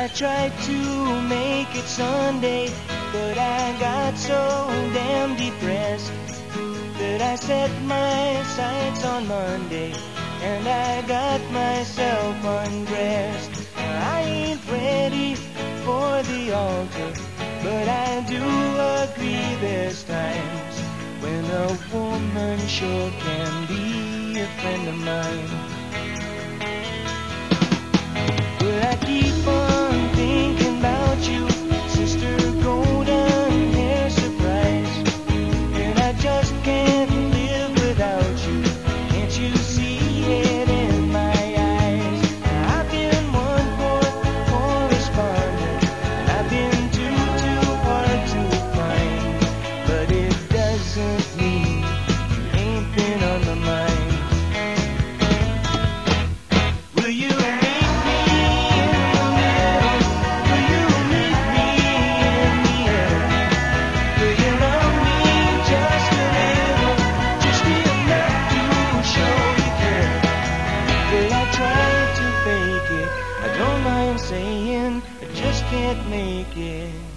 I tried to make it Sunday, but I got so damn depressed that I set my sights on Monday, and I got myself undressed. I ain't ready for the altar, but I do agree there's times when a woman sure can be a friend of mine. But I keep on thinking about you, Sister Golden Hair Surprise, and I just can't live without you. Can't you see it in my eyes? I've been one poor correspondent, and I've been too hard to find, but it doesn't mean you ain't been on my mind. Will you meet me in the middle? Will you meet me in the air? Will you love me just a little, just enough to show you care? Well, I tried to fake it, I don't mind saying, I just can't make it.